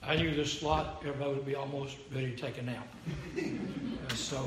I knew this slot, everybody would be almost ready to take a nap. So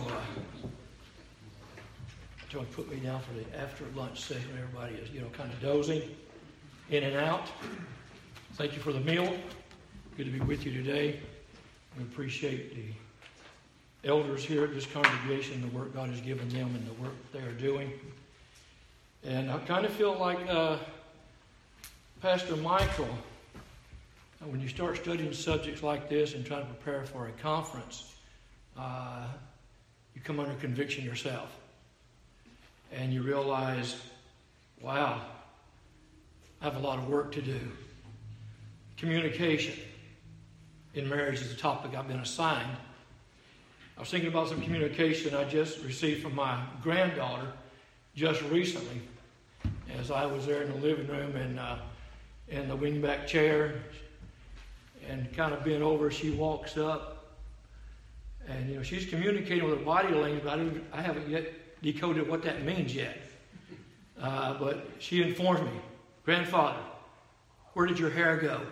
put me down for the after lunch session. Everybody is, kind of dozing in and out. Thank you for the meal. Good to be with you today. We appreciate the elders here at this congregation, the work God has given them and the work they are doing. And I kind of feel like Pastor Michael, when you start studying subjects like this and trying to prepare for a conference, you come under conviction yourself. And you realize, wow, I have a lot of work to do. Communication in marriage is a topic I've been assigned. I was thinking about some communication I just received from my granddaughter just recently. As I was there in the living room and in the wingback chair and kind of bent over, she walks up and she's communicating with her body language, but I haven't yet decoded what that means yet. But she informed me, "Grandfather, where did your hair go?"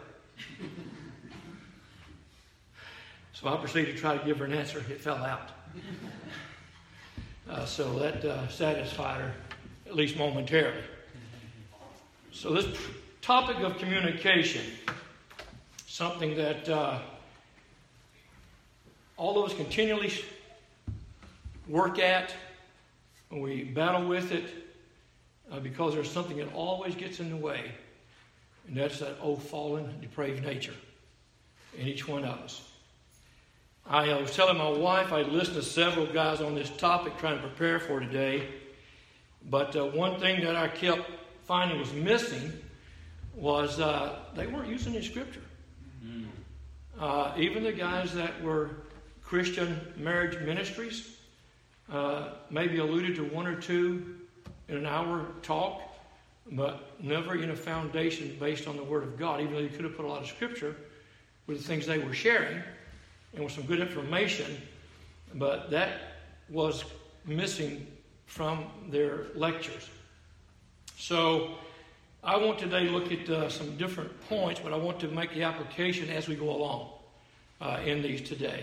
So I proceeded to try to give her an answer. It fell out. So that satisfied her, at least momentarily. So this topic of communication, something that all of us continually work at, and we battle with it because there's something that always gets in the way, and that's that old fallen, depraved nature in each one of us. I was telling my wife I listened to several guys on this topic trying to prepare for today, but one thing that I kept finding was missing was they weren't using any scripture. Even the guys that were Christian marriage ministries maybe alluded to one or two in an hour talk, but never in a foundation based on the Word of God, even though you could have put a lot of scripture with the things they were sharing and with some good information, but that was missing from their lectures. So I want today to look at some different points, but I want to make the application as we go along in these today.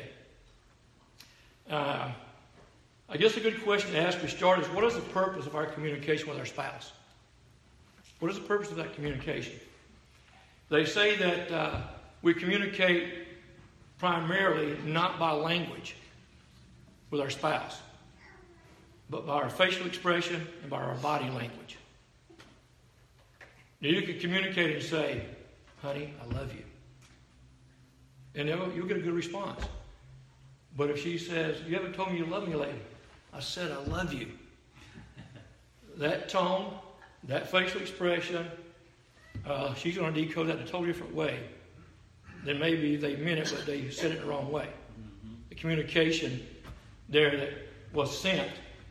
I guess a good question to ask to start is, what is the purpose of our communication with our spouse? What is the purpose of that communication? They say that we communicate primarily not by language with our spouse, but by our facial expression and by our body language. Now you can communicate and say, "Honey, I love you." And you'll get a good response. But if she says, "You haven't told me you love me lately," I said, "I love you." That tone, that facial expression, she's going to decode that in a totally different way. Then maybe they meant it, but they said it the wrong way. The communication there that was sent,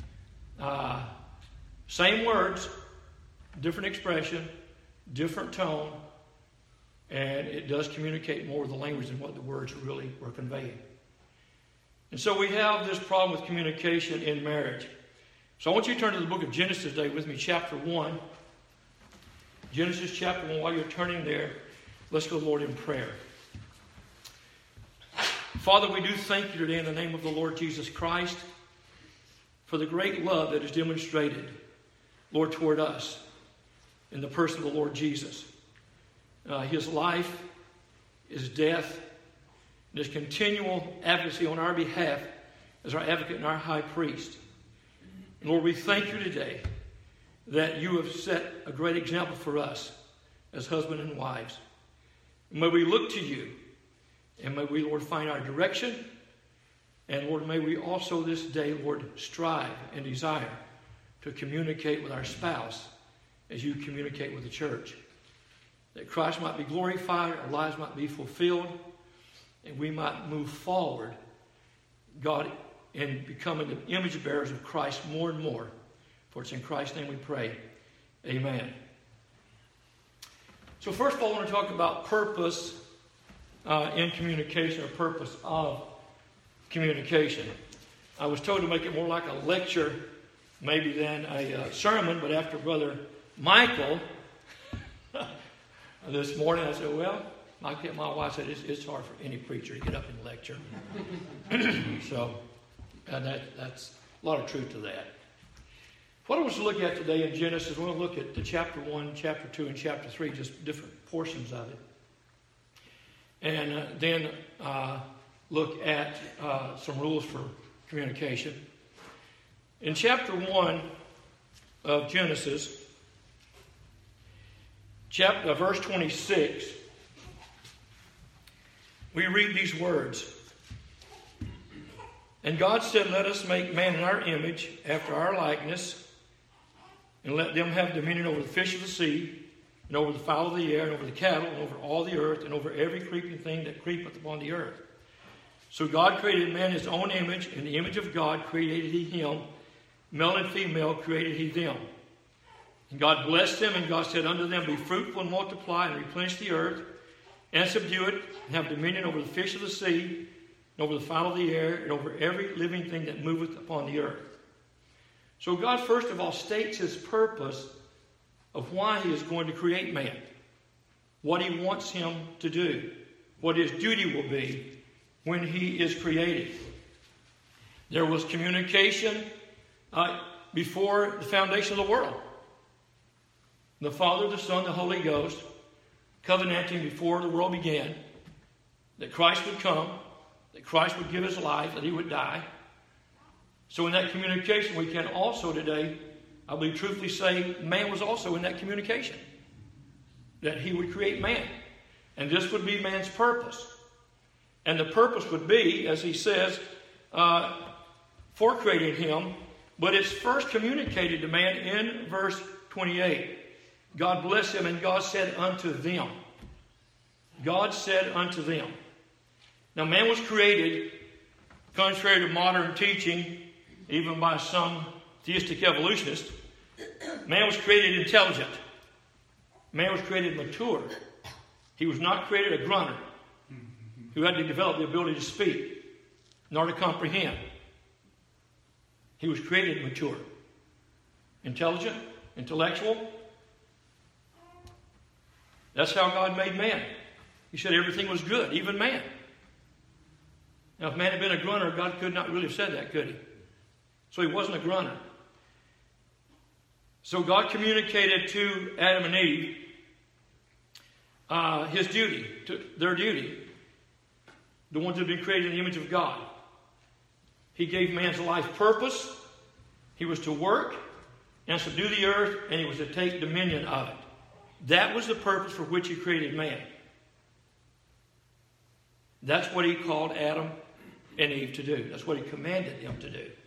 same words, different expression, different tone, and it does communicate more with the language than what the words really were conveying. And so we have this problem with communication in marriage. So I want you to turn to the book of Genesis today with me, chapter 1. Genesis chapter 1. While you're turning there, let's go to the Lord in prayer. Father, we do thank you today in the name of the Lord Jesus Christ for the great love that is demonstrated, Lord, toward us in the person of the Lord Jesus. His life, his death, and his continual advocacy on our behalf as our advocate and our high priest. And Lord, we thank you today that you have set a great example for us as husband and wives. And may we look to you, and may we, Lord, find our direction. And Lord, may we also this day, Lord, strive and desire to communicate with our spouse as you communicate with the church. That Christ might be glorified, our lives might be fulfilled, and we might move forward, God, in becoming the image bearers of Christ more and more. For it's in Christ's name we pray. Amen. So first of all, I want to talk about purpose in communication, or purpose of communication. I was told to make it more like a lecture maybe than a sermon, but after Brother Michael this morning, I said, well, My wife said it's hard for any preacher to get up and lecture. So, and that's a lot of truth to that. What I want us to look at today in Genesis, we're going to look at the chapter 1, chapter 2, and chapter 3, just different portions of it. And then look at some rules for communication. In chapter 1 of Genesis, verse 26, we read these words. And God said, let us make man in our image, after our likeness, and let them have dominion over the fish of the sea, and over the fowl of the air, and over the cattle, and over all the earth, and over every creeping thing that creepeth upon the earth. So God created man in his own image. In the image of God created he him. Male and female created he them. And God blessed them, and God said unto them, be fruitful and multiply, and replenish the earth, and subdue it, and have dominion over the fish of the sea, and over the fowl of the air, and over every living thing that moveth upon the earth. So God, first of all, states his purpose of why he is going to create man, what he wants him to do, what his duty will be when he is created. There was communication before the foundation of the world. The Father, the Son, the Holy Ghost, covenanting before the world began, that Christ would come, that Christ would give his life, that he would die. So in that communication, we can also today, I believe, truthfully say, man was also in that communication. That he would create man. And this would be man's purpose. And the purpose would be, as he says, for creating him. But it's first communicated to man in verse 28. God blessed him, and God said unto them. God said unto them. Now man was created, contrary to modern teaching, even by some theistic evolutionists, man was created intelligent. Man was created mature. He was not created a grunter who had to develop the ability to speak, nor to comprehend. He was created mature, intelligent, intellectual. That's how God made man. He said everything was good, even man. Now, if man had been a grunter, God could not really have said that, could he? So he wasn't a grunter. So God communicated to Adam and Eve his duty, their duty, the ones that had been created in the image of God. He gave man's life purpose. He was to work and subdue the earth, and he was to take dominion of it. That was the purpose for which he created man. That's what he called Adam and Eve to do. That's what he commanded them to do.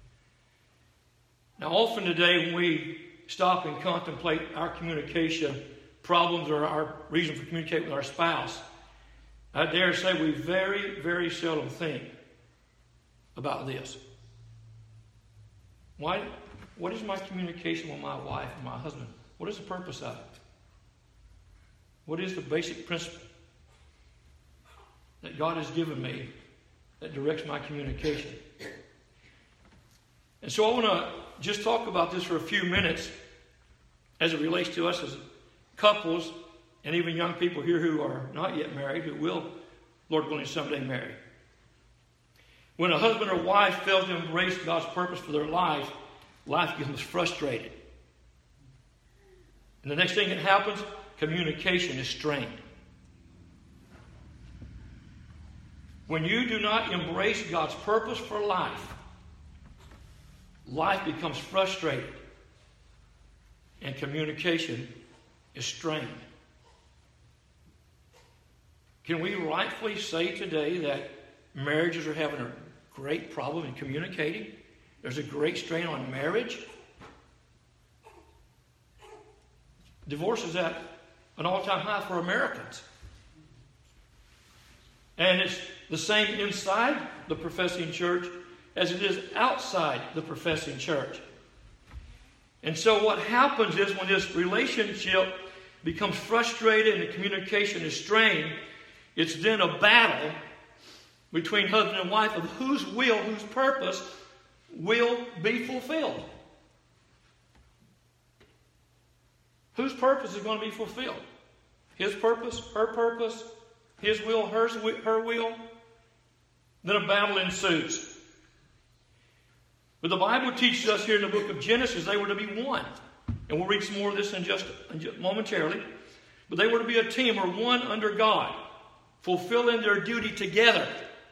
Now, often today when we stop and contemplate our communication problems or our reason for communicating with our spouse, I dare say we very, very seldom think about this. Why? What is my communication with my wife and my husband? What is the purpose of it? What is the basic principle that God has given me that directs my communication? And so I want to just talk about this for a few minutes as it relates to us as couples and even young people here who are not yet married, who will, Lord willing, someday marry. When a husband or wife fails to embrace God's purpose for their life, life becomes frustrated. And the next thing that happens, communication is strained. When you do not embrace God's purpose for life, life becomes frustrated and communication is strained. Can we rightfully say today that marriages are having a great problem in communicating? There's a great strain on marriage. Divorce is at an all-time high for Americans. And it's the same inside the professing church as it is outside the professing church. And so what happens is when this relationship becomes frustrated and the communication is strained, it's then a battle between husband and wife of whose will, whose purpose will be fulfilled. Whose purpose is going to be fulfilled? His purpose, her purpose, his will, her will, then a battle ensues. But the Bible teaches us here in the book of Genesis they were to be one. And we'll read some more of this in just momentarily. But they were to be a team or one under God, fulfilling their duty together.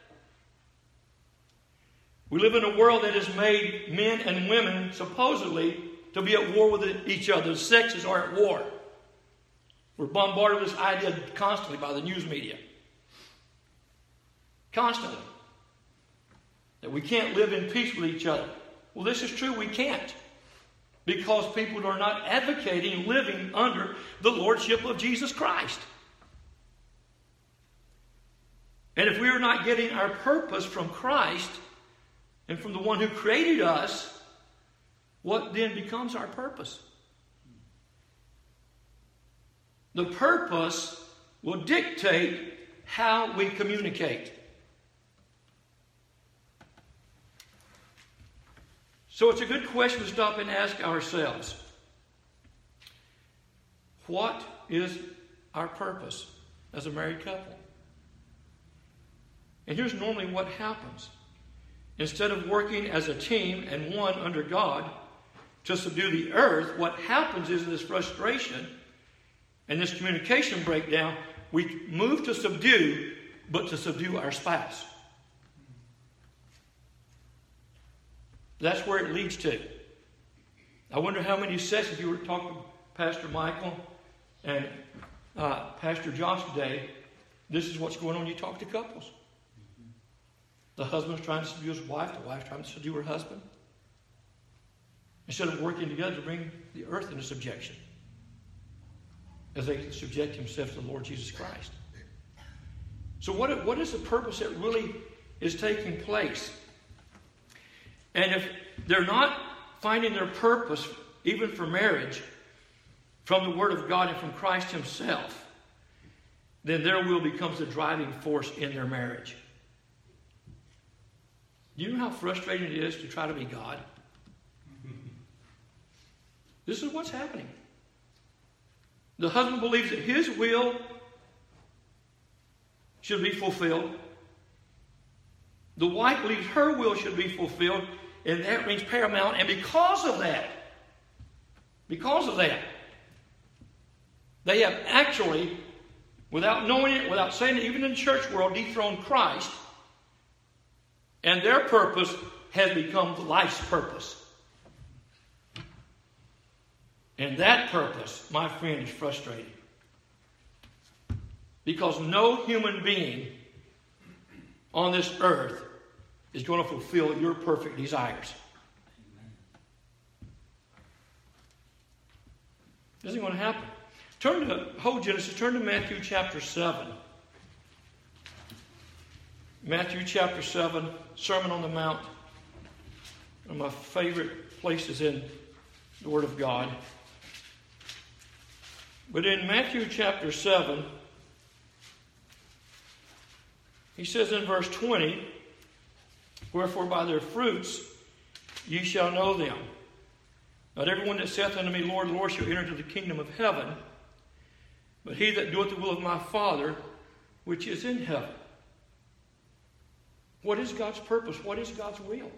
We live in a world that has made men and women supposedly to be at war with each other. The sexes are at war. We're bombarded with this idea constantly by the news media. Constantly. That we can't live in peace with each other. Well, this is true, we can't. Because people are not advocating living under the lordship of Jesus Christ. And if we are not getting our purpose from Christ and from the one who created us, what then becomes our purpose? The purpose will dictate how we communicate. So it's a good question to stop and ask ourselves. What is our purpose as a married couple? And here's normally what happens. Instead of working as a team and one under God to subdue the earth, what happens is this frustration and this communication breakdown, we move to subdue, but to subdue our spouse. That's where it leads to. I wonder how many sessions you were talking to Pastor Michael and Pastor Josh today. This is what's going on when you talk to couples. The husband's trying to subdue his wife. The wife's trying to subdue her husband. Instead of working together to bring the earth into subjection. As they subject themselves to the Lord Jesus Christ. So what is the purpose that really is taking place? And if they're not finding their purpose, even for marriage, from the Word of God and from Christ Himself, then their will becomes the driving force in their marriage. Do you know how frustrating it is to try to be God? This is what's happening. The husband believes that his will should be fulfilled. The wife believes her will should be fulfilled, and that reigns paramount. And because of that, they have actually, without knowing it, without saying it, even in the church world, dethroned Christ. And their purpose has become life's purpose. And that purpose, my friend, is frustrating. Because no human being on this earth is going to fulfill your perfect desires. It isn't going to happen. Turn to Matthew chapter 7. Matthew chapter 7, Sermon on the Mount. One of my favorite places in the Word of God. But in Matthew chapter 7, he says in verse 20, "Wherefore by their fruits ye shall know them. Not everyone that saith unto me, Lord, Lord, shall enter into the kingdom of heaven, but he that doeth the will of my Father which is in heaven." What is God's purpose? What is God's will?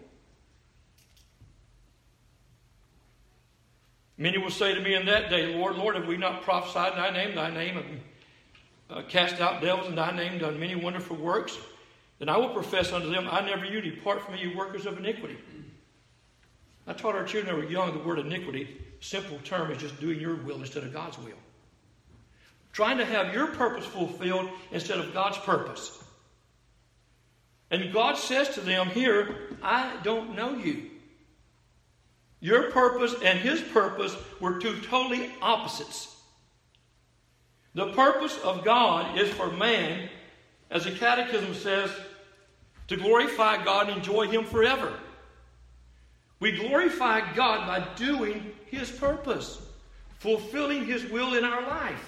Many will say to me in that day, Lord, Lord, have we not prophesied in thy name? Thy name have cast out devils in thy name, done many wonderful works. Then I will profess unto them, I never knew you. Depart from me, you workers of iniquity. I taught our children when they were young the word iniquity, simple term, is just doing your will instead of God's will. Trying to have your purpose fulfilled instead of God's purpose. And God says to them here, I don't know you. Your purpose and his purpose were two totally opposites. The purpose of God is for man, as the Catechism says, to glorify God and enjoy him forever. We glorify God by doing his purpose, fulfilling his will in our life.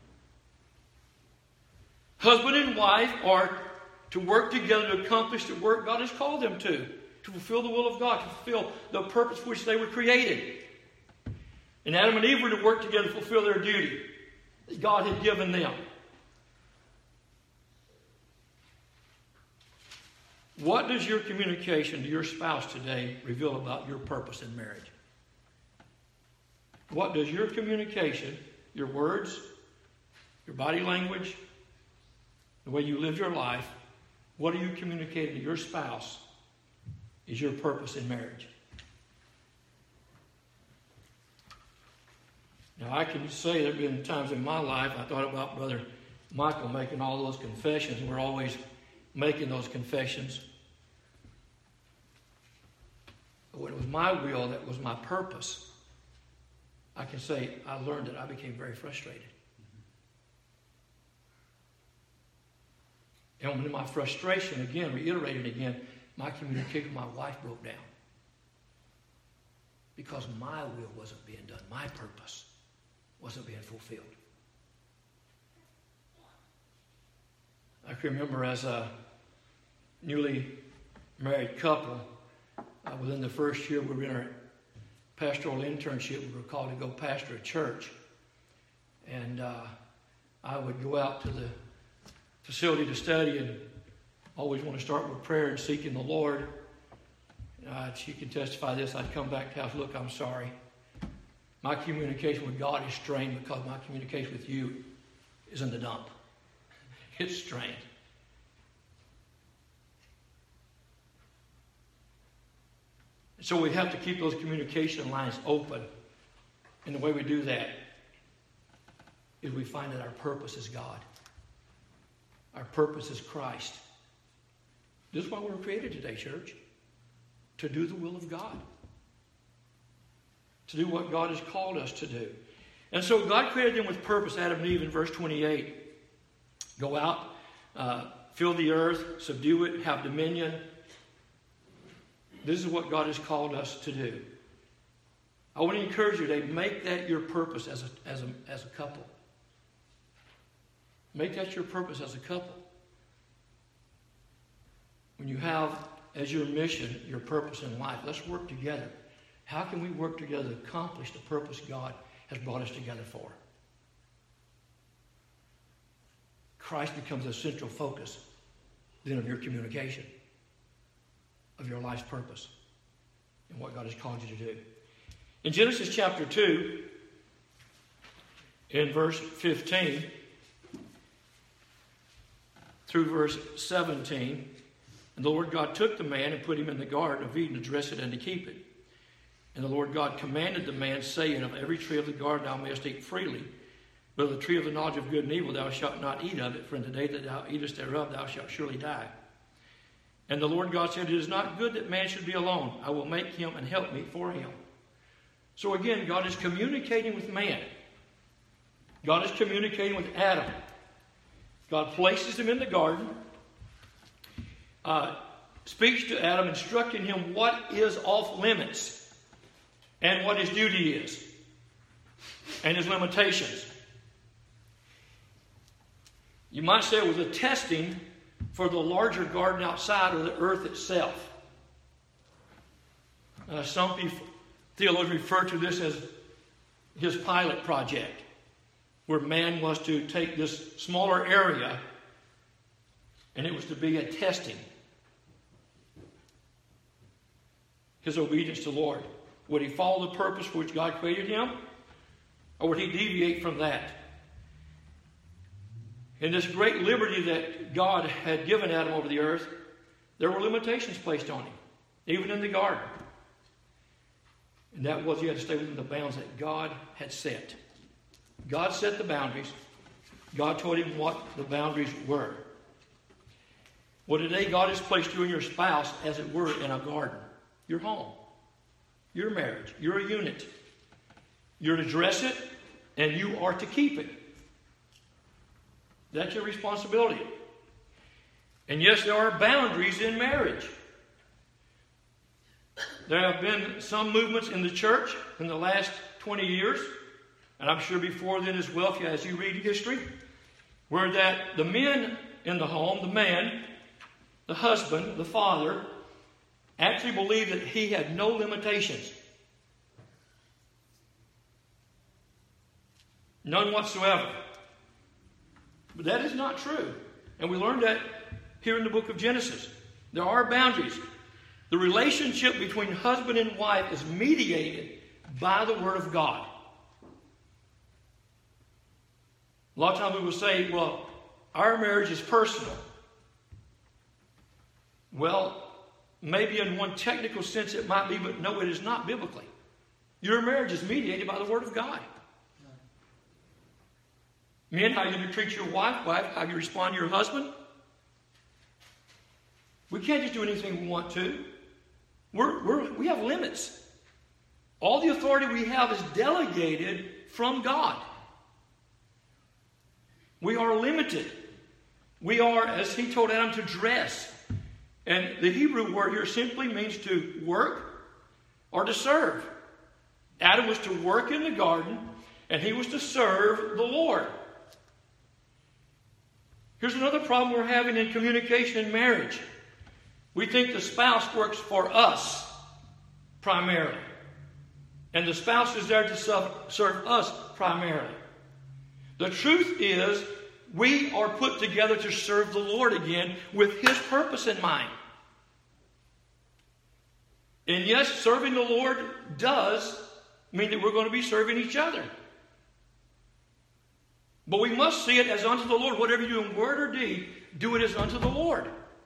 Husband and wife are to work together to accomplish the work God has called them to fulfill the will of God, to fulfill the purpose for which they were created. And Adam and Eve were to work together to fulfill their duty that God had given them. What does your communication to your spouse today reveal about your purpose in marriage? What does your communication, your words, your body language, the way you live your life, what are you communicating to your spouse is your purpose in marriage? Now, I can say there have been times in my life I thought about Brother Michael making all those confessions. We're always making those confessions. But when it was my will, that was my purpose, I can say I learned it. I became very frustrated. And when my frustration, again, reiterated again, my communication with my wife broke down. Because my will wasn't being done. My purpose wasn't being fulfilled. I can remember as a newly married couple, within the first year we were in our pastoral internship, we were called to go pastor a church. And I would go out to the facility to study and always want to start with prayer and seeking the Lord. She can testify this. I'd come back to the house, look, I'm sorry. My communication with God is strained because my communication with you is in the dump. It's strained. So we have to keep those communication lines open. And the way we do that is we find that our purpose is God. Our purpose is Christ. This is why we were created today, church. To do the will of God. To do what God has called us to do. And so God created them with purpose, Adam and Eve in verse 28. Go out, fill the earth, subdue it, have dominion. This is what God has called us to do. I want to encourage you today, make that your purpose as a couple. Make that your purpose as a couple. When you have as your mission, your purpose in life, let's work together. How can we work together to accomplish the purpose God has brought us together for? Christ becomes the central focus then of your communication, of your life's purpose, and what God has called you to do. In Genesis chapter 2, in verse 15 through verse 17, and the Lord God took the man and put him in the garden of Eden to dress it and to keep it. And the Lord God commanded the man, saying, of every tree of the garden thou mayest eat freely, but of the tree of the knowledge of good and evil thou shalt not eat of it, for in the day that thou eatest thereof thou shalt surely die. And the Lord God said, it is not good that man should be alone. I will make him and help me for him. So again, God is communicating with man. God is communicating with Adam. God places him in the garden, speaks to Adam, instructing him what is off limits and what his duty is and his limitations. You might say it was a testing for the larger garden outside or the earth itself. Some theologians refer to this as his pilot project, where man was to take this smaller area and it was to be a testing. His obedience to the Lord. Would he follow the purpose for which God created him? Or would he deviate from that? In this great liberty that God had given Adam over the earth, there were limitations placed on him, even in the garden. And that was he had to stay within the bounds that God had set. God set the boundaries. God told him what the boundaries were. Well, today God has placed you and your spouse, as it were, in a garden. Your home. Your marriage. You're a unit. You're to dress it, and you are to keep it. That's your responsibility. And yes, there are boundaries in marriage. There have been some movements in the church in the last 20 years, and I'm sure before then as well, as you read history, where that the men in the home, the man, the husband, the father, actually believed that he had no limitations. None whatsoever. But that is not true. And we learned that here in the book of Genesis. There are boundaries. The relationship between husband and wife is mediated by the Word of God. A lot of times people say, well, our marriage is personal. Well, maybe in one technical sense it might be, but no, it is not biblically. Your marriage is mediated by the Word of God. Men, how you treat your wife, how you respond to your husband. We can't just do anything we want to. We have limits. All the authority we have is delegated from God. We are limited. We are, as he told Adam, to dress. And the Hebrew word here simply means to work or to serve. Adam was to work in the garden, and he was to serve the Lord. Here's another problem we're having in communication in marriage. We think the spouse works for us primarily. And the spouse is there to serve us primarily. The truth is, we are put together to serve the Lord again with His purpose in mind. And yes, serving the Lord does mean that we're going to be serving each other. But we must see it as unto the Lord. Whatever you do in word or deed, do it as unto the Lord.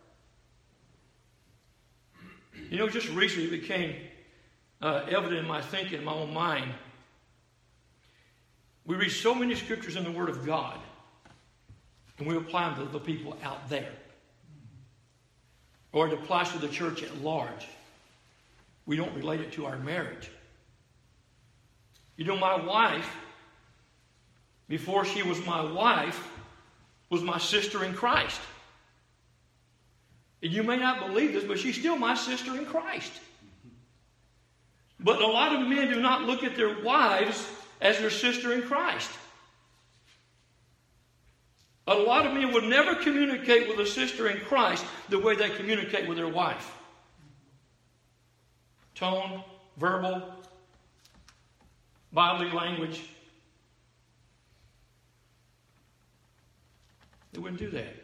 You know, just recently it became evident in my thinking, in my own mind. We read so many scriptures in the Word of God, and we apply them to the people out there. Or it applies to the church at large. We don't relate it to our marriage. You know, my wife, before she was my wife, was my sister in Christ. And you may not believe this, but she's still my sister in Christ. But a lot of men do not look at their wives as their sister in Christ. A lot of men would never communicate with a sister in Christ the way they communicate with their wife. Tone, verbal, bodily language. They wouldn't do that.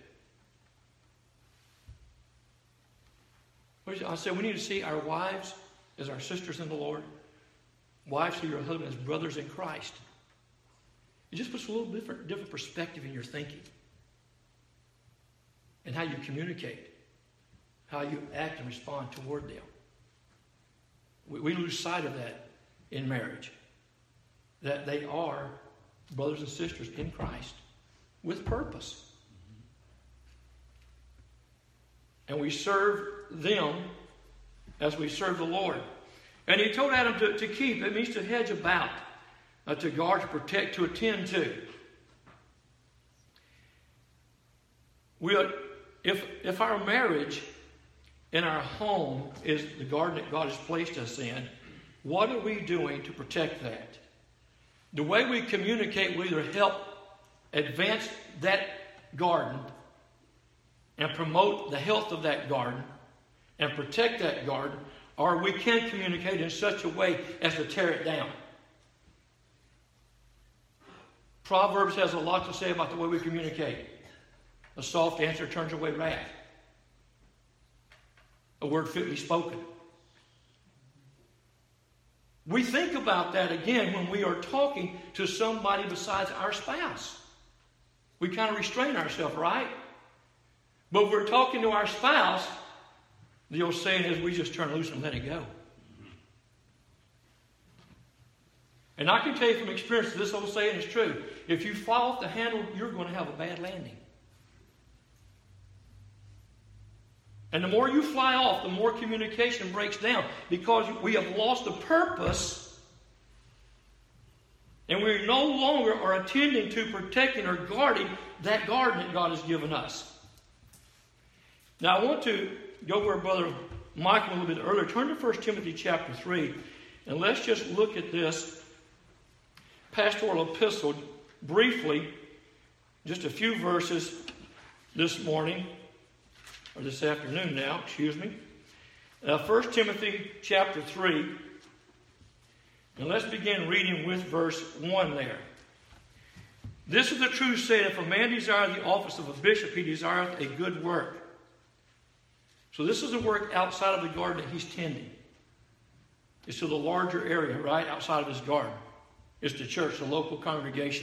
I said we need to see our wives as our sisters in the Lord. Wives see your husband as brothers in Christ. It just puts a little different perspective in your thinking. And how you communicate. How you act and respond toward them. We lose sight of that in marriage. That they are brothers and sisters in Christ. With purpose. And we serve them as we serve the Lord. And he told Adam to keep. It means to hedge about, to guard, to protect, to attend to. If our marriage in our home is the garden that God has placed us in, what are we doing to protect that? The way we communicate will either help advance that garden and promote the health of that garden and protect that garden, or we can communicate in such a way as to tear it down. Proverbs has a lot to say about the way we communicate. A soft answer turns away wrath. A word fitly spoken. We think about that again when we are talking to somebody besides our spouse. We kind of restrain ourselves, right? But if we're talking to our spouse, the old saying is we just turn loose and let it go. And I can tell you from experience, this old saying is true. If you fall off the handle, you're going to have a bad landing. And the more you fly off, the more communication breaks down because we have lost the purpose and we no longer are attending to protecting or guarding that garden that God has given us. Now I want to go where Brother Michael a little bit earlier. Turn to 1 Timothy chapter 3 and let's just look at this pastoral epistle briefly, just a few verses this morning. Or this afternoon now, excuse me. 1 Timothy chapter 3. And let's begin reading with verse 1 there. This is the true saying, if a man desire the office of a bishop, he desireth a good work. So this is the work outside of the garden that he's tending. It's to the larger area, right, outside of his garden. It's the church, the local congregation.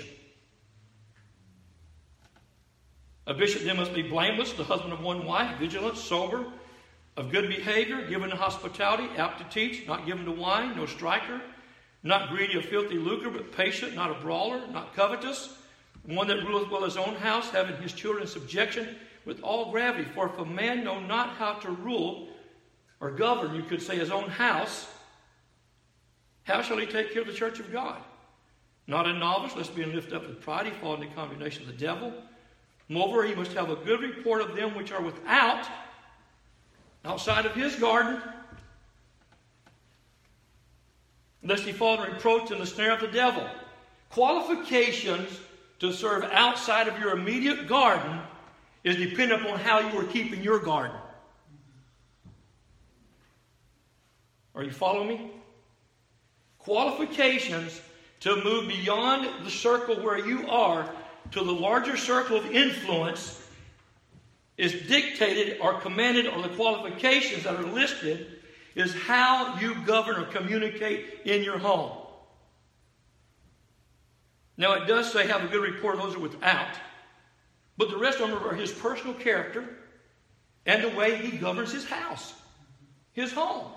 A bishop then must be blameless, the husband of one wife, vigilant, sober, of good behavior, given to hospitality, apt to teach, not given to wine, no striker, not greedy of filthy lucre, but patient, not a brawler, not covetous, one that ruleth well his own house, having his children in subjection with all gravity. For if a man know not how to rule or govern, you could say, his own house, how shall he take care of the church of God? Not a novice, lest being lifted up with pride, he fall into condemnation of the devil. Moreover, he must have a good report of them which are without, outside of his garden, lest he fall in reproach in the snare of the devil. Qualifications to serve outside of your immediate garden is dependent upon how you are keeping your garden. Are you following me? Qualifications to move beyond the circle where you are to the larger circle of influence is dictated or commanded, or the qualifications that are listed is how you govern or communicate in your home. Now it does say have a good report of those who are without, but the rest of them are his personal character and the way he governs his house, his home.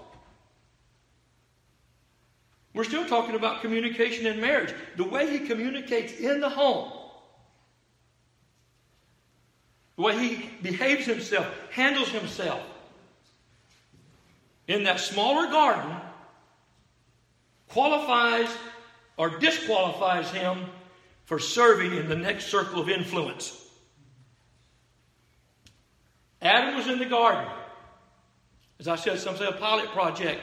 We're still talking about communication in marriage. The way he communicates in the home, the way he behaves himself, handles himself in that smaller garden qualifies or disqualifies him for serving in the next circle of influence. Adam was in the garden. As I said, some say a pilot project.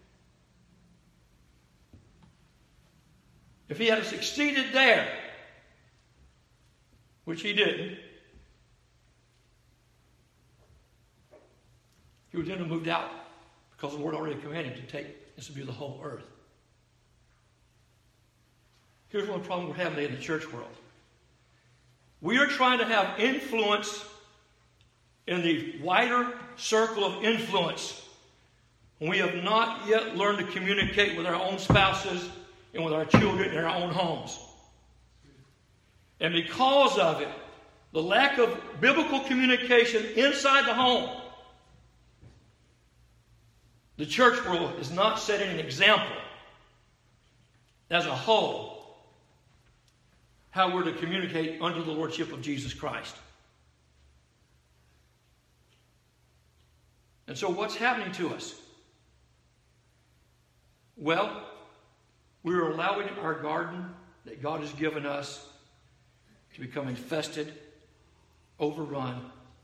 If he had succeeded there, which he didn't, he would then have moved out because the Lord already commanded him to take and subdue the whole earth. Here's one problem we're having in the church world. We are trying to have influence in the wider circle of influence. We have not yet learned to communicate with our own spouses and with our children in our own homes. And because of it, the lack of biblical communication inside the home, the church world is not setting an example as a whole how we're to communicate under the lordship of Jesus Christ. And so what's happening to us? Well, we're allowing our garden that God has given us to become infested, overrun,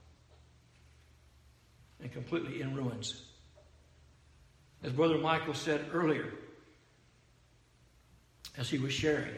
and completely in ruins. As Brother Michael said earlier, as he was sharing,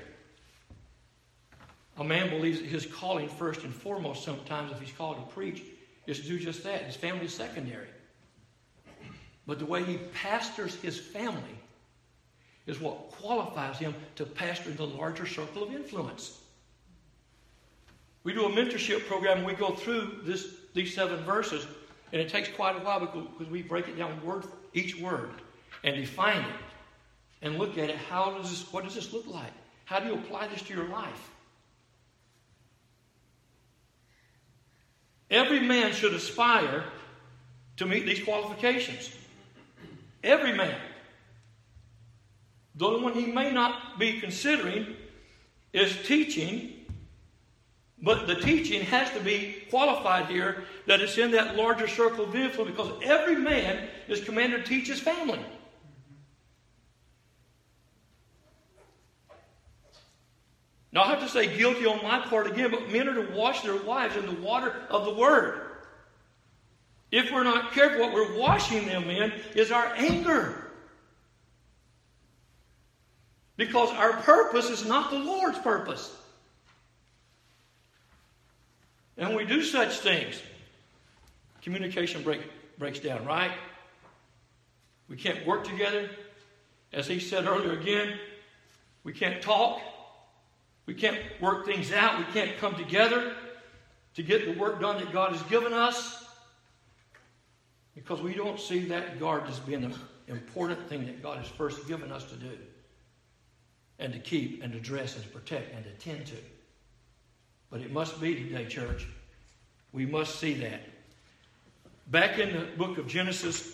a man believes that his calling first and foremost sometimes, if he's called to preach, is to do just that. His family is secondary. But the way he pastors his family is what qualifies him to pastor in the larger circle of influence. We do a mentorship program and we go through these 7 verses, and it takes quite a while because we break it down word for each word and define it and look at it. What does this look like? How do you apply this to your life? Every man should aspire to meet these qualifications. Every man. The only one he may not be considering is teaching, but the teaching has to be qualified here that it's in that larger circle of influence, because every man is commanded to teach his family. Now, I have to say guilty on my part again, but men are to wash their wives in the water of the Word. If we're not careful, what we're washing them in is our anger. Because our purpose is not the Lord's purpose. And when we do such things, communication breaks down, right? We can't work together. As he said earlier again, we can't talk. We can't work things out. We can't come together to get the work done that God has given us. Because we don't see that garden as being an important thing that God has first given us to do and to keep and to dress and to protect and to tend to. But it must be today, church. We must see that. Back in the book of Genesis,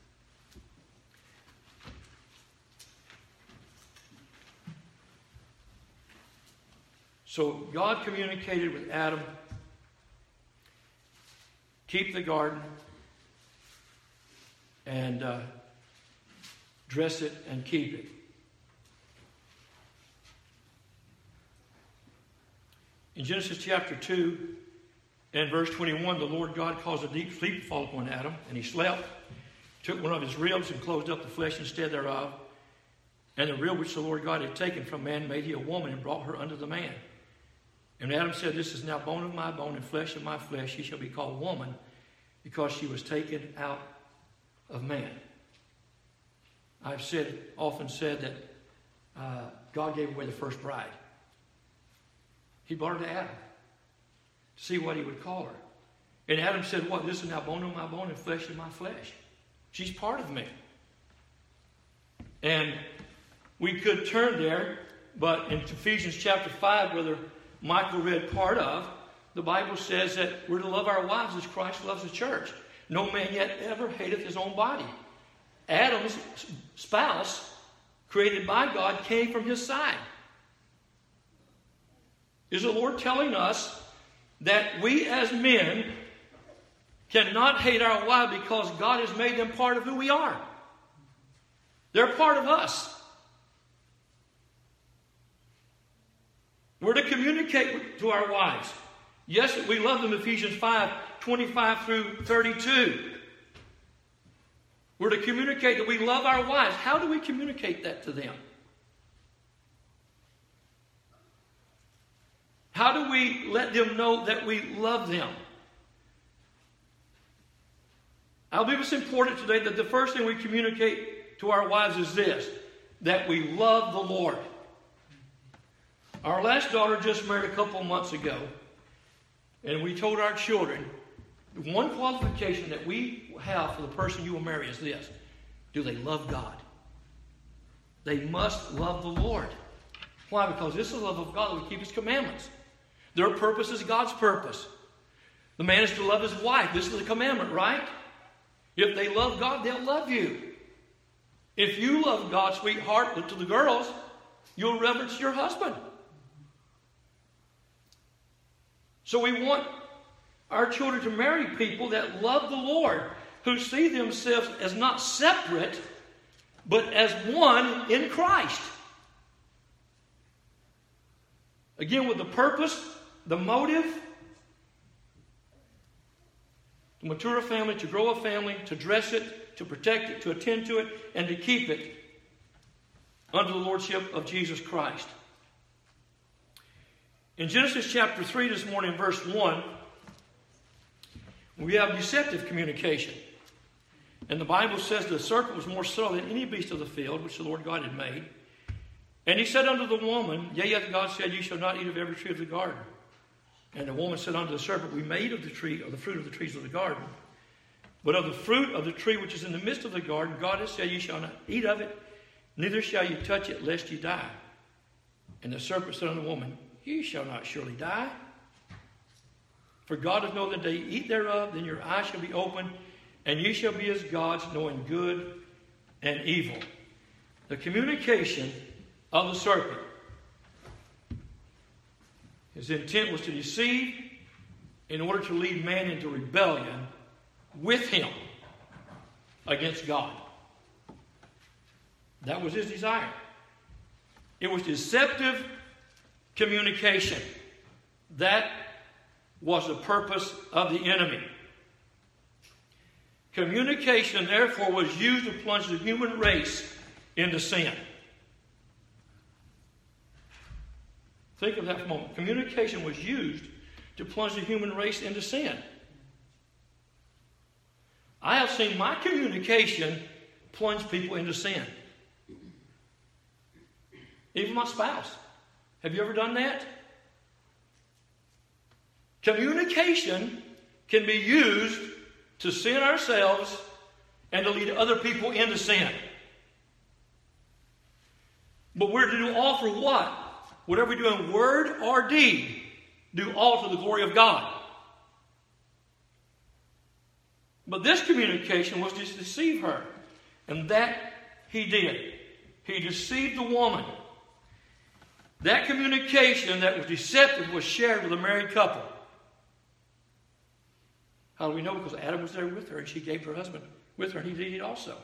so God communicated with Adam, keep the garden and dress it and keep it. In Genesis chapter 2 and verse 21, the Lord God caused a deep sleep to fall upon Adam, and he slept, took one of his ribs and closed up the flesh instead thereof. And the rib which the Lord God had taken from man made he a woman and brought her unto the man. And Adam said, this is now bone of my bone and flesh of my flesh. She shall be called woman, because she was taken out of man. I've often said that God gave away the first bride. He brought her to Adam to see what he would call her. And Adam said, what? This is now bone of my bone and flesh of my flesh. She's part of me. And we could turn there, but in Ephesians chapter 5, whether Michael read part of, the Bible says that we're to love our wives as Christ loves the church. No man yet ever hateth his own body. Adam's spouse, created by God, came from his side. Is the Lord telling us that we as men cannot hate our wives because God has made them part of who we are? They're part of us. We're to communicate to our wives. Yes, we love them, Ephesians 5, 25 through 32. We're to communicate that we love our wives. How do we communicate that to them? How do we let them know that we love them? I believe it's important today that the first thing we communicate to our wives is this, that we love the Lord. Our last daughter just married a couple months ago, and we told our children, the one qualification that we have for the person you will marry is this: do they love God? They must love the Lord. Why? Because this is the love of God that we keep His commandments. Their purpose is God's purpose. The man is to love his wife. This is the commandment, right? If they love God, they'll love you. If you love God, sweetheart, look to the girls, you'll reverence your husband. So we want our children to marry people that love the Lord, who see themselves as not separate, but as one in Christ. Again, with the purpose, the motive, to mature a family, to grow a family, to dress it, to protect it, to attend to it, and to keep it under the lordship of Jesus Christ. In Genesis chapter 3 this morning, verse 1, we have deceptive communication. And the Bible says the serpent was more subtle than any beast of the field, which the Lord God had made. And he said unto the woman, yea, hath God said, you shall not eat of every tree of the garden. And the woman said unto the serpent, we may eat of the tree, of the fruit of the trees of the garden. But of the fruit of the tree which is in the midst of the garden, God has said, you shall not eat of it, neither shall you touch it, lest ye die. And the serpent said unto the woman, ye shall not surely die. For God hath known the day ye eat thereof, then your eyes shall be opened, and ye shall be as gods, knowing good and evil. The communication of the serpent. His intent was to deceive in order to lead man into rebellion with him against God. That was his desire. It was deceptive communication. That was the purpose of the enemy. Communication, therefore, was used to plunge the human race into sin. Think of that for a moment. Communication was used to plunge the human race into sin. I have seen my communication plunge people into sin. Even my spouse. Have you ever done that? Communication can be used to sin ourselves and to lead other people into sin. But we're to do all for what? Whatever we do in word or deed, do all to the glory of God. But this communication was to deceive her. And that he did. He deceived the woman. That communication that was deceptive was shared with a married couple. How do we know? Because Adam was there with her and she gave her husband with her and he did also.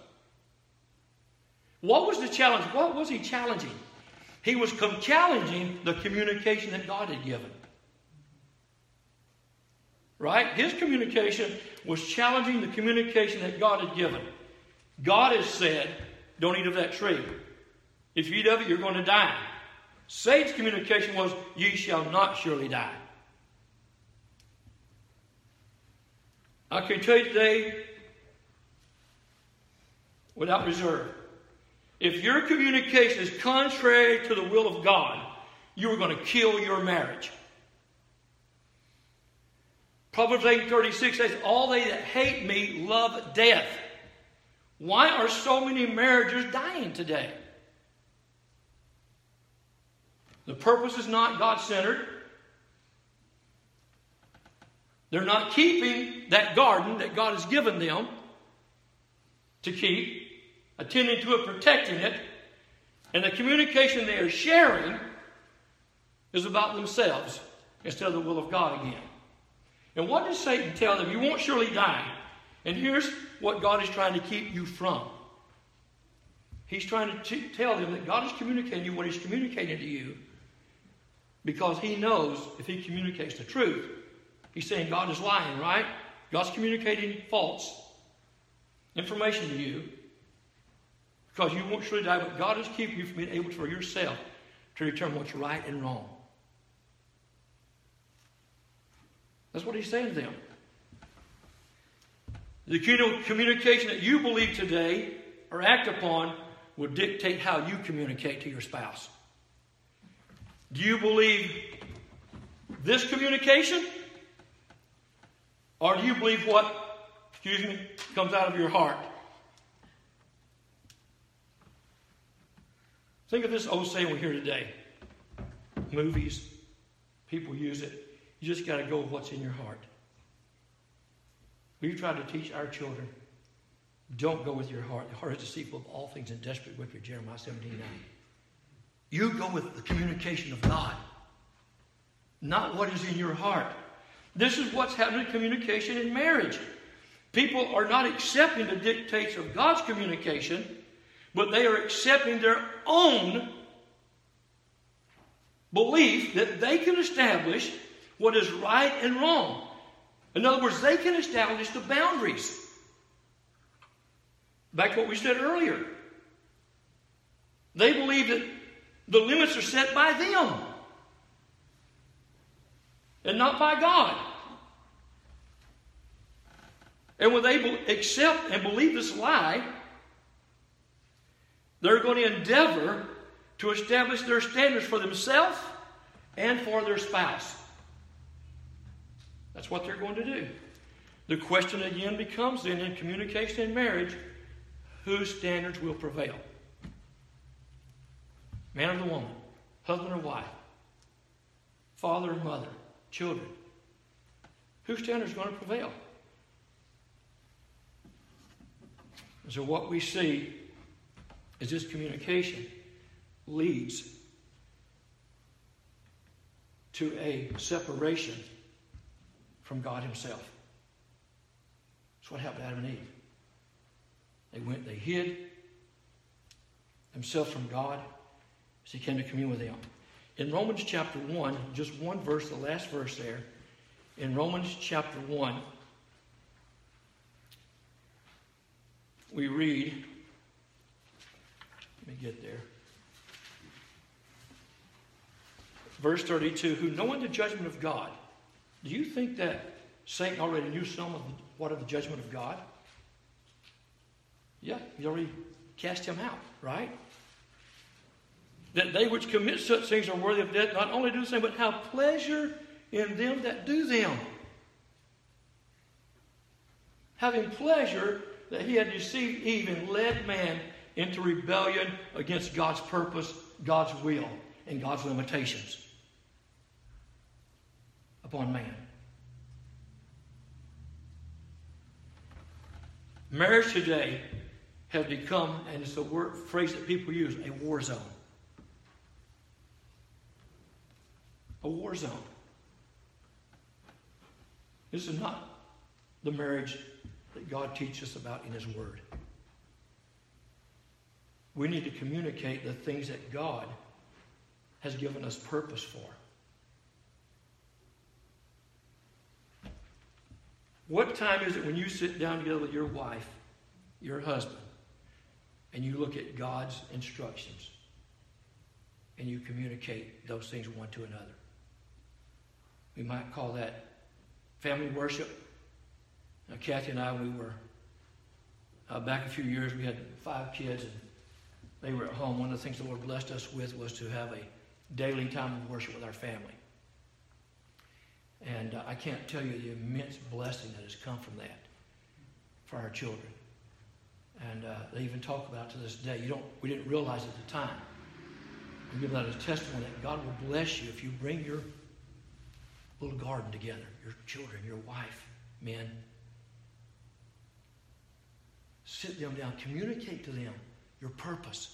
What was the challenge? What was he challenging? He was challenging the communication that God had given. Right? His communication was challenging the communication that God had given. God has said, don't eat of that tree. If you eat of it, you're going to die. Satan's communication was, ye shall not surely die. I can tell you today, without reserve, if your communication is contrary to the will of God, you are going to kill your marriage. Proverbs 8:36 says, all they that hate me love death. Why are so many marriages dying today? The purpose is not God-centered. They're not keeping that garden that God has given them to keep, attending to it, protecting it. And the communication they are sharing is about themselves instead of the will of God again. And what does Satan tell them? You won't surely die. And here's what God is trying to keep you from. He's trying to tell them that God is communicating to you what He's communicating to you because He knows if He communicates the truth. He's saying God is lying, right? God's communicating false information to you because you won't surely die, but God is keeping you from being able for yourself to determine what's right and wrong. That's what He's saying to them. The communication that you believe today or act upon will dictate how you communicate to your spouse. Do you believe this communication? Or do you believe what, comes out of your heart? Think of this old saying we hear today. Movies, people use it. You just got to go with what's in your heart. We've tried to teach our children, don't go with your heart. The heart is deceitful of all things and desperate wicked, Jeremiah 17:9. You go with the communication of God, not what is in your heart. This is what's happening in communication in marriage. People are not accepting the dictates of God's communication, but they are accepting their own belief that they can establish what is right and wrong. In other words, they can establish the boundaries. Back to what we said earlier. They believe that the limits are set by them and not by God. And when they accept and believe this lie, they're going to endeavor to establish their standards for themselves and for their spouse. That's what they're going to do. The question again becomes then in communication and marriage, whose standards will prevail? Man or the woman, husband or wife, father or mother, children. Whose standards are going to prevail? And so what we see is this communication leads to a separation from God Himself. That's what happened to Adam and Eve. They hid themselves from God as He came to commune with them. In Romans chapter 1, just one verse, the last verse there, in Romans chapter 1, we read, let me get there. Verse 32, who knowing the judgment of God. Do you think that Satan already knew some of what of the judgment of God? Yeah, he already cast him out, right? That they which commit such things are worthy of death, not only do the same, but have pleasure in them that do them. Having pleasure that he had deceived Eve and led man into rebellion against God's purpose, God's will, and God's limitations upon man. Marriage today has become, and it's a phrase that people use, a war zone. A war zone. This is not the marriage that God teaches us about in His Word. We need to communicate the things that God has given us purpose for. What time is it when you sit down together with your wife, your husband, and you look at God's instructions and you communicate those things one to another? We might call that family worship. Now, Kathy and I, we were back a few years, we had 5 kids, and they were at home. One of the things the Lord blessed us with was to have a daily time of worship with our family. And I can't tell you the immense blessing that has come from that for our children. And they even talk about it to this day. We didn't realize at the time. We give that as a testimony that God will bless you if you bring your little garden together, your children, your wife, men. Sit them down. Communicate to them your purpose.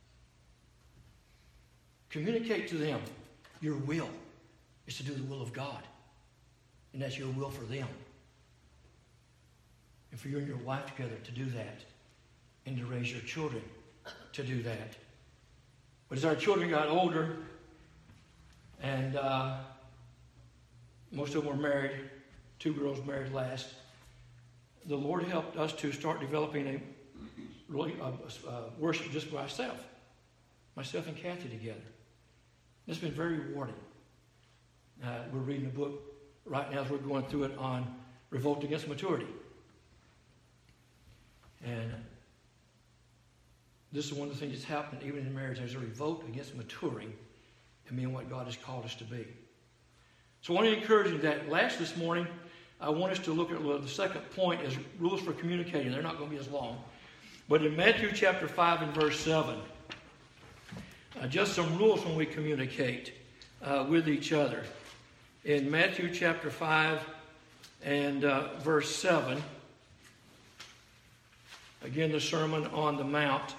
Communicate to them your will is to do the will of God. And that's your will for them. And for you and your wife together to do that. And to raise your children to do that. But as our children got older, and most of them were married, 2 girls married last, the Lord helped us to start developing a really worship just by myself and Kathy together. It's been very rewarding. We're reading a book right now as we're going through it on revolt against maturity. And this is one of the things that's happened even in marriage. There's a revolt against maturing and being what God has called us to be. So I want to encourage you that this morning, I want us to look at the second point is rules for communicating. They're not going to be as long. But in Matthew chapter 5 and verse 7, just some rules when we communicate with each other. In Matthew chapter 5 and verse 7, again the Sermon on the Mount,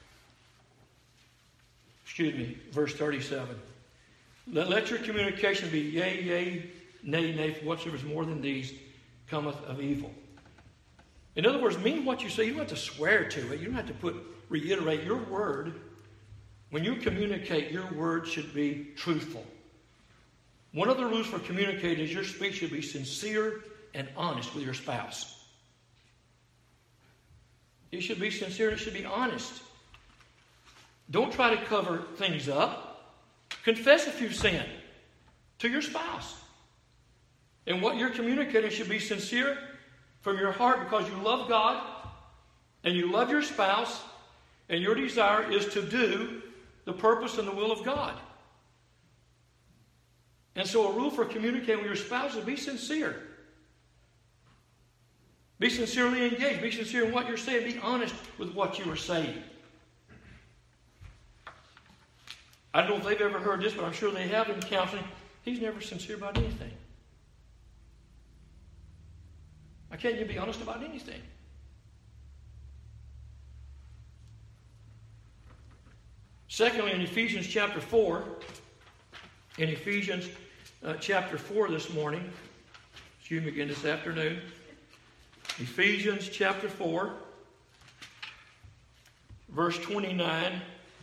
verse 37. Let your communication be yea, yea, nay, nay, for whatsoever is more than these cometh of evil. In other words, mean what you say. You don't have to swear to it. You don't have to reiterate your word. When you communicate, your word should be truthful. One of the rules for communicating is your speech should be sincere and honest with your spouse. It should be sincere and it should be honest. Don't try to cover things up. Confess if you've sinned to your spouse. And what you're communicating should be sincere from your heart because you love God and you love your spouse and your desire is to do the purpose and the will of God. And so a rule for communicating with your spouse is be sincere. Be sincerely engaged. Be sincere in what you're saying. Be honest with what you are saying. I don't know if they've ever heard this, but I'm sure they have in counseling. He's never sincere about anything. Why can't you be honest about anything? Secondly, in Ephesians chapter 4, chapter 4 this morning, again this afternoon, Ephesians chapter 4, verse 29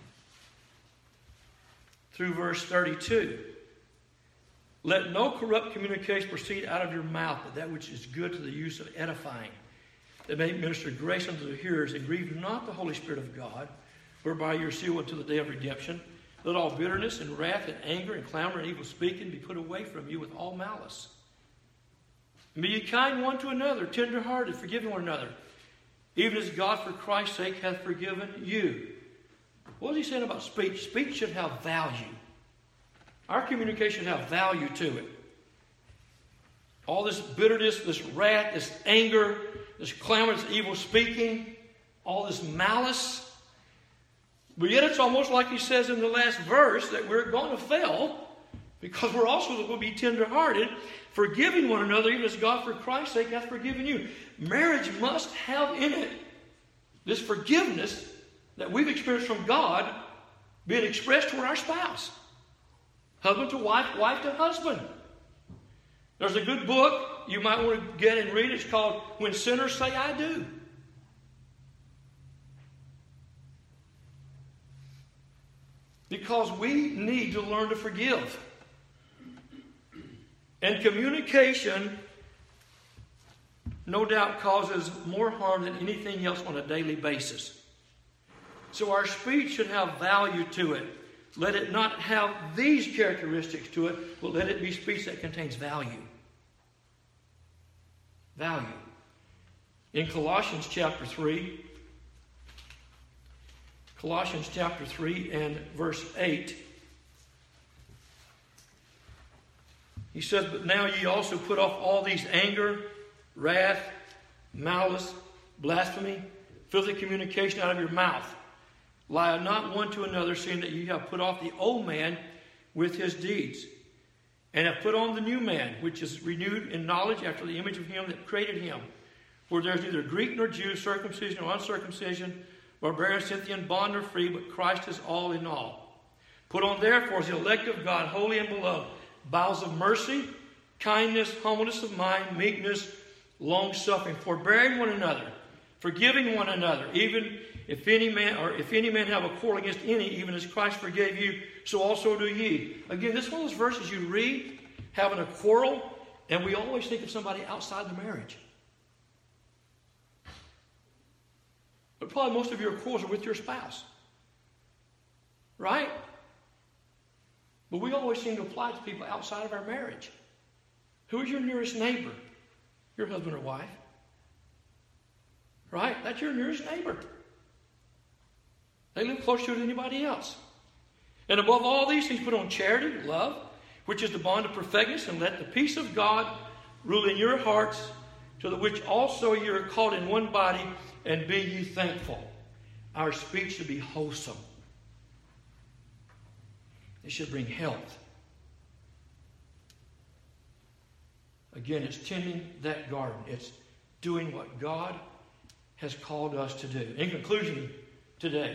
through verse 32. Let no corrupt communication proceed out of your mouth, but that which is good to the use of edifying, that may minister grace unto the hearers, and grieve not the Holy Spirit of God, whereby you are sealed unto the day of redemption. Let all bitterness and wrath and anger and clamor and evil speaking be put away from you with all malice. And be ye kind one to another, tender-hearted, forgiving one another, even as God for Christ's sake hath forgiven you. What is he saying about speech? Speech should have value. Our communication should have value to it. All this bitterness, this wrath, this anger, this clamor, this evil speaking, all this malice. But yet it's almost like he says in the last verse that we're going to fail because we're also going to be tender-hearted, forgiving one another even as God for Christ's sake hath forgiven you. Marriage must have in it this forgiveness that we've experienced from God being expressed toward our spouse. Husband to wife, wife to husband. There's a good book you might want to get and read. It's called When Sinners Say I Do. Because we need to learn to forgive. And communication, no doubt, causes more harm than anything else on a daily basis. So our speech should have value to it. Let it not have these characteristics to it, but let it be speech that contains value. Value. In Colossians chapter 3 and verse 8, he says, but now ye also put off all these anger, wrath, malice, blasphemy, filthy communication out of your mouth. Lie not one to another, seeing that ye have put off the old man with his deeds, and have put on the new man, which is renewed in knowledge after the image of him that created him. For there is neither Greek nor Jew, circumcision or uncircumcision, barbarian, Scythian, bond or free, but Christ is all in all. Put on therefore as the elect of God, holy and beloved, bowels of mercy, kindness, humbleness of mind, meekness, long-suffering, forbearing one another, forgiving one another, even if any man have a quarrel against any, even as Christ forgave you, so also do ye. Again, this is one of those verses you read, having a quarrel, and we always think of somebody outside the marriage. But probably most of your quarrels are with your spouse. Right? But we always seem to apply it to people outside of our marriage. Who is your nearest neighbor? Your husband or wife. Right? That's your nearest neighbor. They live closer to you than anybody else. And above all these things, put on charity, love, which is the bond of perfectness, and let the peace of God rule in your hearts, to the which also you are called in one body, and be ye thankful. Our speech should be wholesome. It should bring health. Again, it's tending that garden. It's doing what God has called us to do. In conclusion today,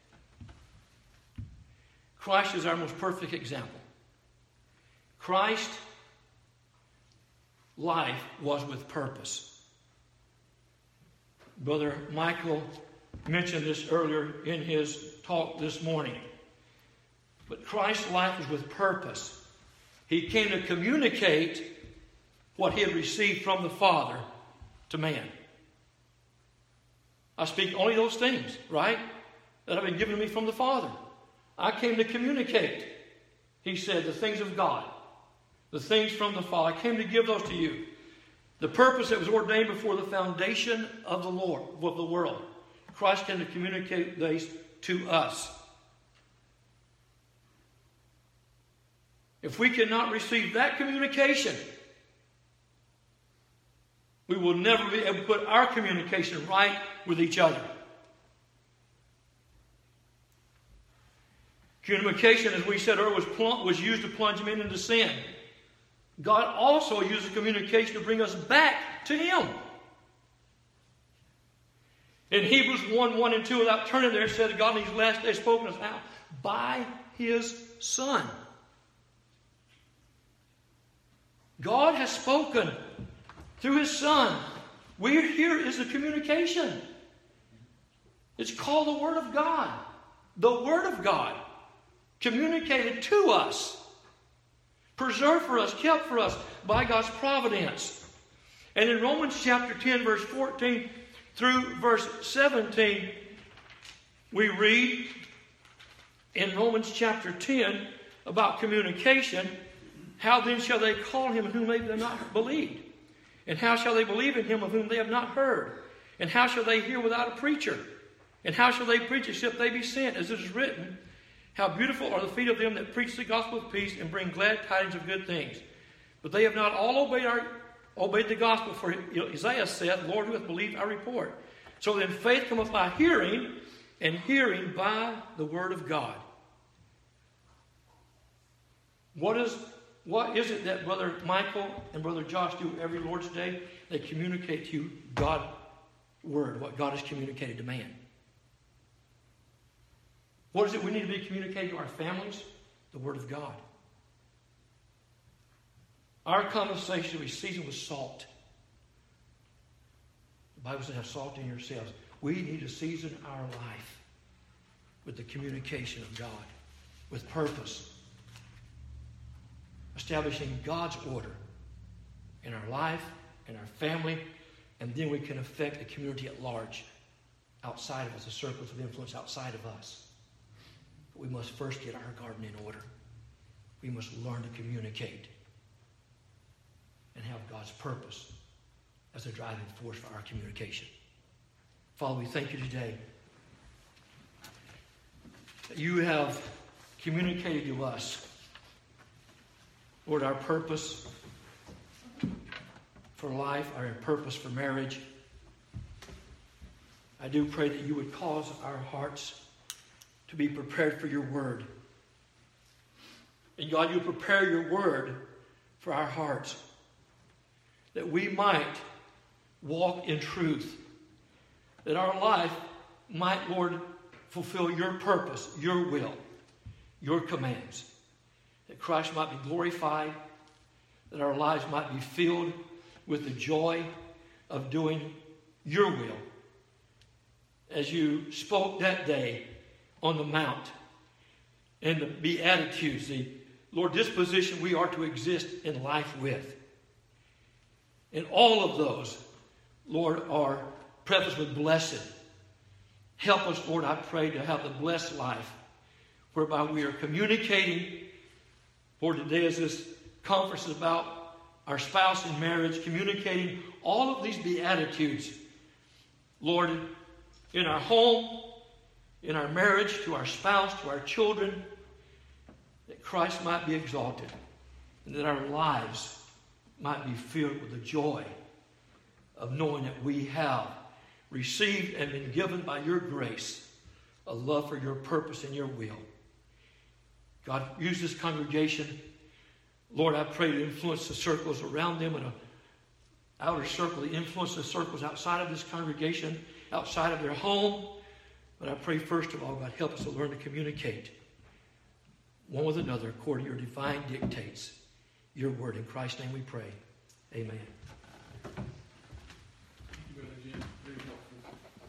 Christ is our most perfect example. Christ's life was with purpose. Brother Michael mentioned this earlier in his talk this morning. But Christ's life was with purpose. He came to communicate what he had received from the Father to man. I speak only those things, right, that have been given to me from the Father. I came to communicate, he said, the things of God, the things from the Father. I came to give those to you. The purpose that was ordained before the foundation of the world. Christ came to communicate these to us. If we cannot receive that communication, we will never be able to put our communication right with each other. Communication, as we said earlier, was used to plunge men into sin. God also uses communication to bring us back to Him. In Hebrews 1 and 2, without turning there, it says God in these last days spoken to us how? By His Son. God has spoken through His Son. Here is the communication. It's called the Word of God. The Word of God. Communicated to us. Preserved for us, kept for us by God's providence. And in Romans chapter 10, verse 14 through verse 17, we read in Romans chapter 10 about communication. How then shall they call him in whom they have not believed? And how shall they believe in him of whom they have not heard? And how shall they hear without a preacher? And how shall they preach except they be sent? As it is written, how beautiful are the feet of them that preach the gospel of peace and bring glad tidings of good things. But they have not all obeyed obeyed the gospel. For Isaiah said, Lord, who hath believed our report? So then faith cometh by hearing, and hearing by the word of God. What is it that Brother Michael and Brother Josh do every Lord's Day? They communicate to you God's word, what God has communicated to man. What is it we need to be communicating to our families? The word of God. Our conversation should be seasoned with salt. The Bible says, have salt in yourselves. We need to season our life with the communication of God, with purpose, establishing God's order in our life, in our family, and then we can affect the community at large, outside of us, the circles of influence outside of us. But we must first get our garden in order. We must learn to communicate and have God's purpose as a driving force for our communication. Father, we thank you today that you have communicated to us, Lord, our purpose for life, our purpose for marriage. I do pray that you would cause our hearts to be prepared for your word. And God, you prepare your word for our hearts, that we might walk in truth, that our life might, Lord, fulfill your purpose, your will, your commands, that Christ might be glorified, that our lives might be filled with the joy of doing your will. As you spoke that day on the mount, and the Beatitudes, the Lord, disposition we are to exist in life with. And all of those, Lord, are prefaced with blessed. Help us, Lord, I pray, to have the blessed life whereby we are communicating. Lord, today as this conference is about our spouse in marriage, communicating all of these Beatitudes, Lord, in our home, in our marriage, to our spouse, to our children, that Christ might be exalted, and that our lives might be filled with the joy of knowing that we have received and been given by your grace a love for your purpose and your will. God, use this congregation. Lord, I pray to influence the circles around them and an outer circle, to influence the circles outside of this congregation, outside of their home. But I pray first of all, God, help us to learn to communicate one with another according to your divine dictates. Your word. In Christ's name we pray. Amen.